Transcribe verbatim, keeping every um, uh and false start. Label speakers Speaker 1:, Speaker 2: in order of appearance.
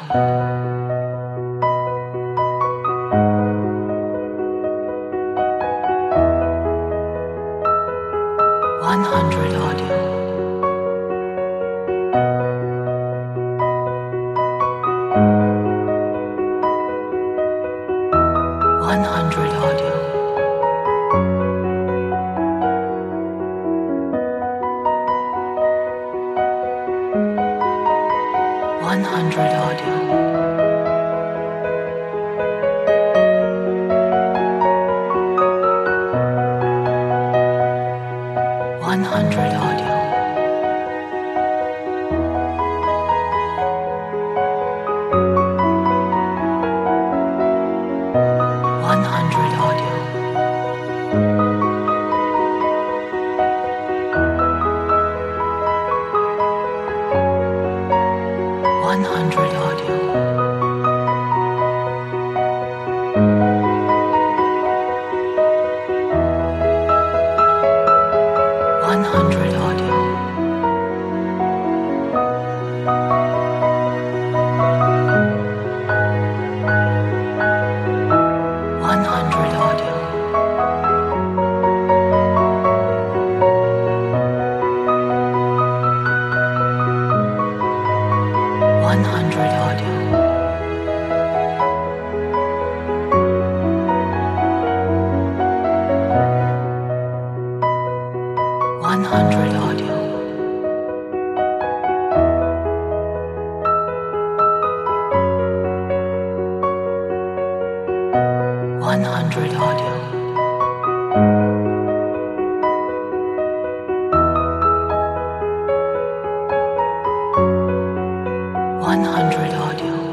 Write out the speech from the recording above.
Speaker 1: one hundred audio. one hundred audio. one hundred audio. one hundred audio. one hundred audio. one hundred audio. one hundred audio. one hundred audio. one hundred audio. one hundred audio. one hundred audio. one hundred audio.